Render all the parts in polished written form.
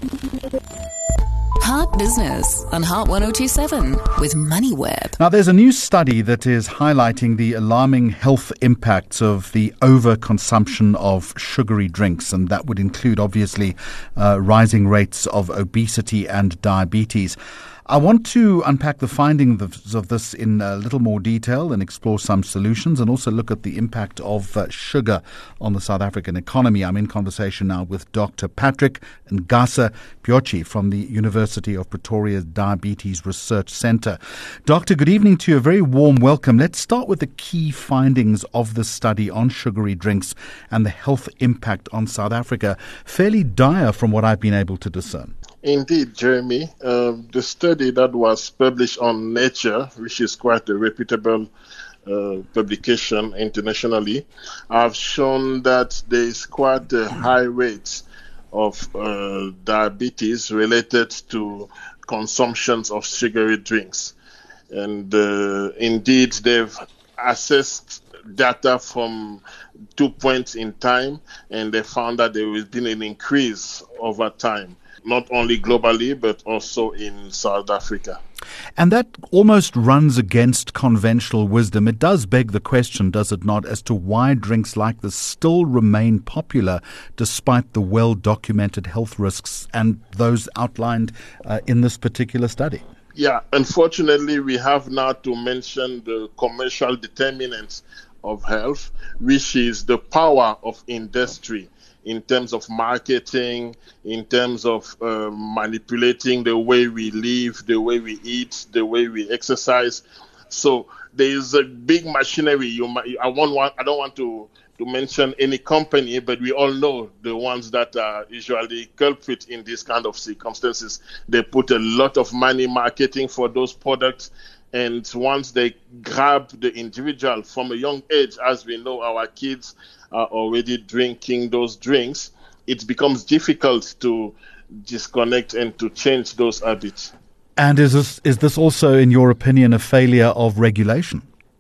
Heart Business on Heart 1027 with MoneyWeb. Now, there's a new study that is highlighting the alarming health impacts of the overconsumption of sugary drinks, and that would include, obviously, rising rates of obesity and diabetes. I want to unpack the findings of this in a little more detail and explore some solutions, and also look at the impact of sugar on the South African economy. I'm in conversation now with Dr. Patrick Ngasa Piochi from the University of Pretoria's Diabetes Research Centre. Doctor, good evening to you. A very warm welcome. Let's start with the key findings of the study on sugary drinks and the health impact on South Africa. Fairly dire from what I've been able to discern. Indeed, Jeremy. The study that was published on Nature, which is quite a reputable publication internationally, have shown that there is quite a high rate of diabetes related to consumptions of sugary drinks. And indeed, they've assessed data from 2 points in time, and they found that there has been an increase over time, not only globally, but also in South Africa. And that almost runs against conventional wisdom. It does beg the question, does it not, as to why drinks like this still remain popular despite the well-documented health risks and those outlined in this particular study? Yeah, unfortunately, we have now to mention the commercial determinants of health, which is the power of industry in terms of marketing, in terms of manipulating the way we live, the way we eat, the way we exercise. So there is a big machinery. I don't want to mention any company, but we all know the ones that are usually culprit in this kind of circumstances. They put a lot of money marketing for those products. And once they grab the individual from a young age, as we know, our kids are already drinking those drinks, it becomes difficult to disconnect and to change those habits. And is this also, in your opinion, a failure of regulation?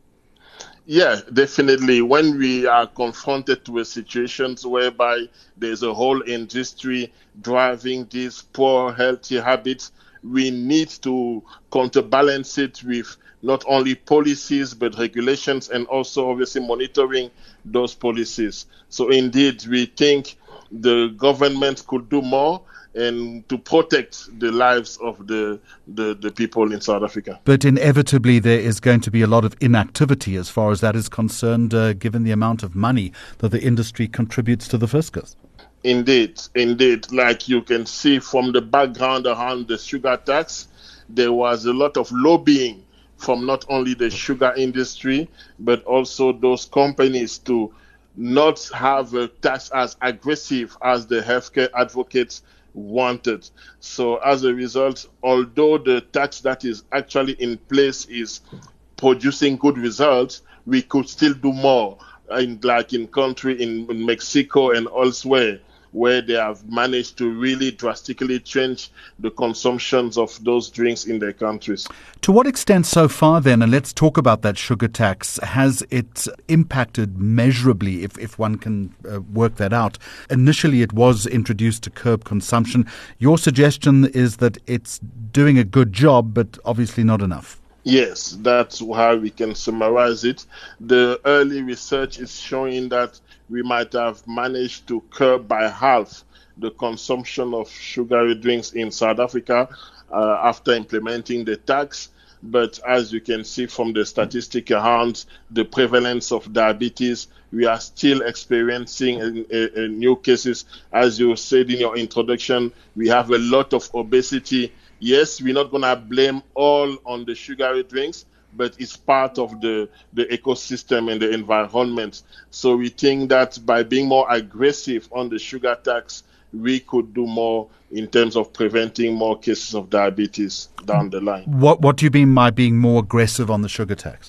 Yeah, definitely. When we are confronted with situations whereby there's a whole industry driving these poor healthy habits, we need to counterbalance it with not only policies but regulations, and also obviously monitoring those policies. So indeed, we think the government could do more and to protect the lives of the people in South Africa. But inevitably there is going to be a lot of inactivity as far as that is concerned, given the amount of money that the industry contributes to the fiscus. Indeed. Like you can see from the background around the sugar tax, there was a lot of lobbying from not only the sugar industry, but also those companies to not have a tax as aggressive as the healthcare advocates wanted. So as a result, although the tax that is actually in place is producing good results, we could still do more in country in Mexico and elsewhere, where they have managed to really drastically change the consumptions of those drinks in their countries. To what extent so far then, and let's talk about that sugar tax, has it impacted measurably, if one can work that out? Initially it was introduced to curb consumption. Your suggestion is that it's doing a good job, but obviously not enough. Yes, that's how we can summarize it. The early research is showing that we might have managed to curb by half the consumption of sugary drinks in South Africa after implementing the tax. But as you can see from the statistic around the prevalence of diabetes, we are still experiencing new cases. As you said in your introduction, we have a lot of obesity. Yes, we're not going to blame all on the sugary drinks, but it's part of the ecosystem and the environment. So we think that by being more aggressive on the sugar tax, we could do more in terms of preventing more cases of diabetes down the line. What do you mean by being more aggressive on the sugar tax?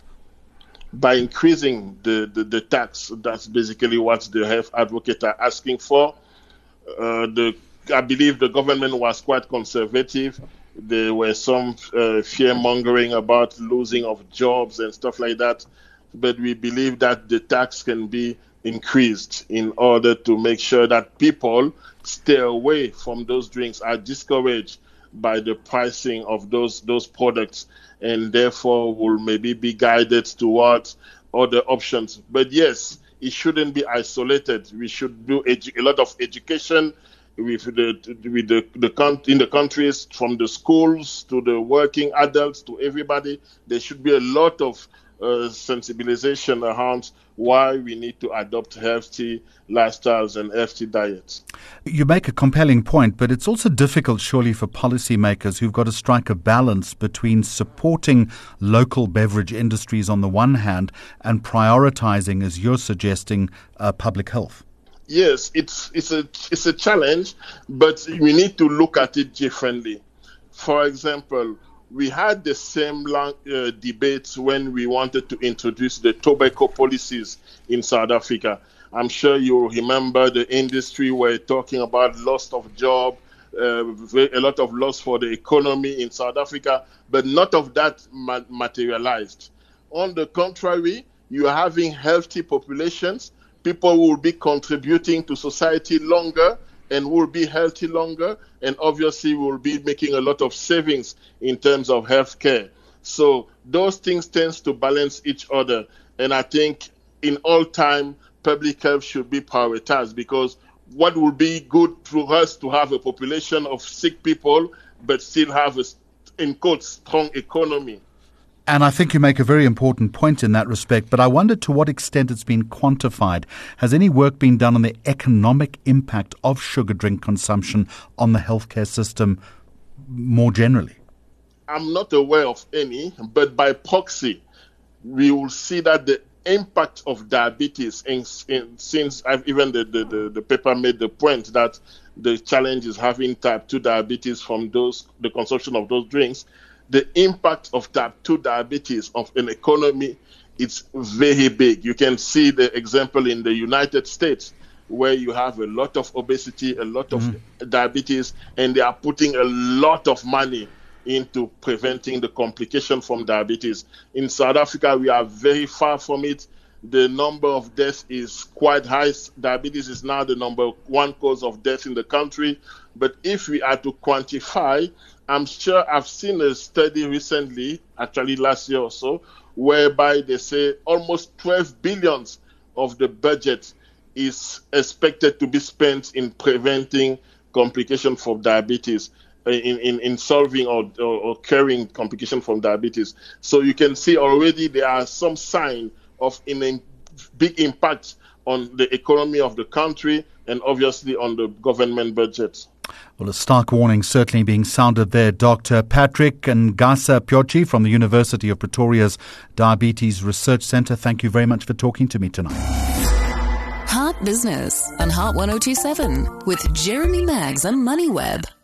By increasing the tax. That's basically what the health advocates are asking for. I believe the government was quite conservative. There were some fear-mongering about losing of jobs and stuff like that. But we believe that the tax can be increased in order to make sure that people stay away from those drinks, are discouraged by the pricing of those products, and therefore will maybe be guided towards other options. But yes, it shouldn't be isolated. We should do a lot of education in the countries, from the schools to the working adults to everybody. There should be a lot of sensibilization around why we need to adopt healthy lifestyles and healthy diets. You make a compelling point, but it's also difficult, surely, for policymakers who've got to strike a balance between supporting local beverage industries on the one hand and prioritizing, as you're suggesting, public health. Yes, it's a challenge, but we need to look at it differently. For example, we had the same debates when we wanted to introduce the tobacco policies in South Africa. I'm sure you remember the industry were talking about loss of job, a lot of loss for the economy in South Africa, but none of that materialized. On the contrary, you are having healthy populations. People will be contributing to society longer and will be healthy longer, and obviously will be making a lot of savings in terms of healthcare. So those things tend to balance each other, and I think in all time, public health should be prioritized, because what would be good for us to have a population of sick people but still have a, in quotes, strong economy? And I think you make a very important point in that respect, but I wonder to what extent it's been quantified. Has any work been done on the economic impact of sugar drink consumption on the healthcare system more generally? I'm not aware of any, but by proxy, we will see that the impact of diabetes, since the paper made the point that the challenge is having type 2 diabetes from the consumption of those drinks, the impact of type 2 diabetes of an economy is very big. You can see the example in the United States, where you have a lot of obesity, a lot of diabetes, and they are putting a lot of money into preventing the complication from diabetes. In South Africa, we are very far from it. The number of deaths is quite high. Diabetes is now the number one cause of death in the country. But if we are to quantify, I'm sure I've seen a study recently, actually last year or so, whereby they say almost 12 billion of the budget is expected to be spent in preventing complications from diabetes, in solving or curing complications from diabetes. So you can see already there are some signs of a big impact on the economy of the country and obviously on the government budget. Well, a stark warning certainly being sounded there. Dr. Patrick Ngasa Pyochi from the University of Pretoria's Diabetes Research Centre, thank you very much for talking to me tonight. Heart Business on Heart 1027 with Jeremy Maggs and MoneyWeb.